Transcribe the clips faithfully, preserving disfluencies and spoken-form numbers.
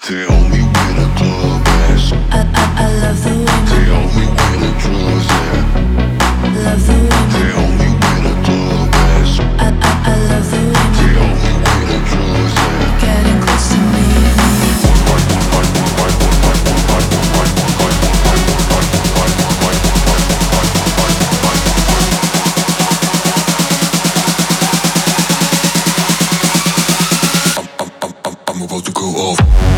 Tell me where the club is. I, I, I love the way my Tell me where the drugs at. love the way my Tell me where the club is. I, I, I love the way my Tell me where the drugs at. getting close to me. I'm about to go off.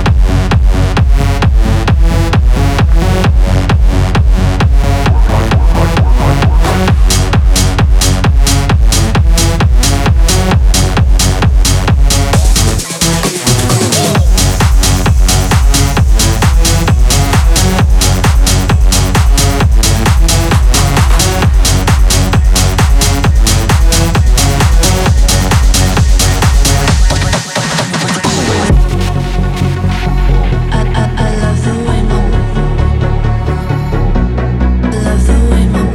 I, I, I love the way my love the way my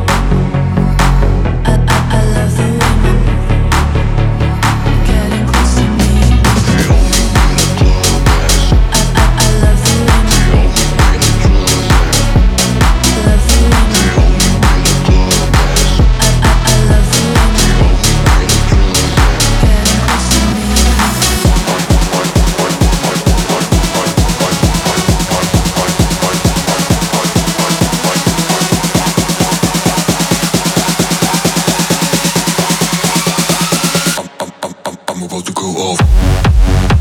I, I, I love the way my getting close to me. Tell me where the club is. I, I, I love the way my Tell me where the drugs at. love the way my Tell me where the club is. I, I, I love the way my Tell me where the drugs at. getting close to me. I'm about to go off.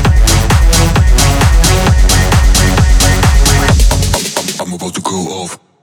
I'm about to go off.